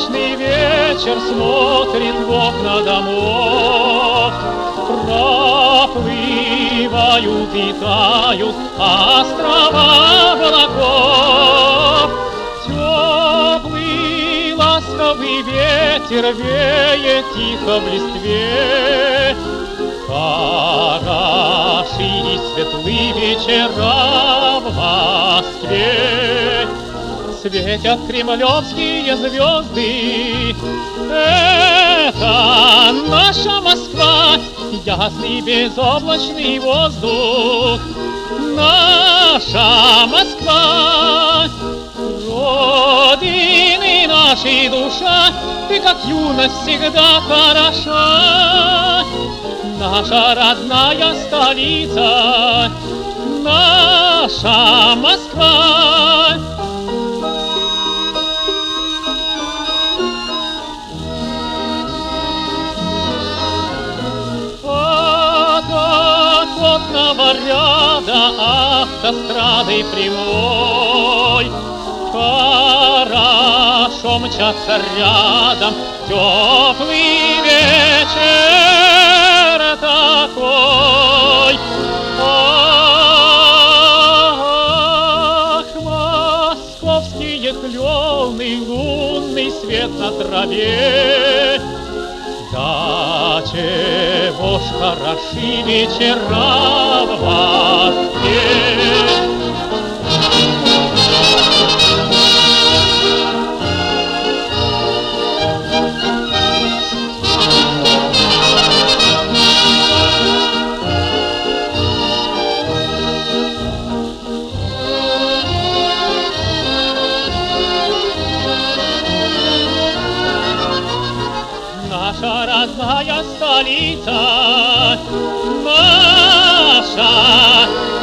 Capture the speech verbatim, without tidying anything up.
Солнечный вечер смотрит в окна домов. Проплывают и тают острова облаков. Теплый ласковый ветер веет тихо в листве. Хороши и светлы вечера в Москве. Светят кремлевские звезды. Это наша Москва, ясный безоблачный воздух. Наша Москва, Родины нашей душа, ты как юность всегда хороша. Наша родная столица, наша Москва. От оконного ряда автострадой прямой хорошо мчаться рядом теплый вечер такой. Ах, московские клены, лунный свет на траве. Да чего ж хороши вечера в Москве. Наша родная столица, наша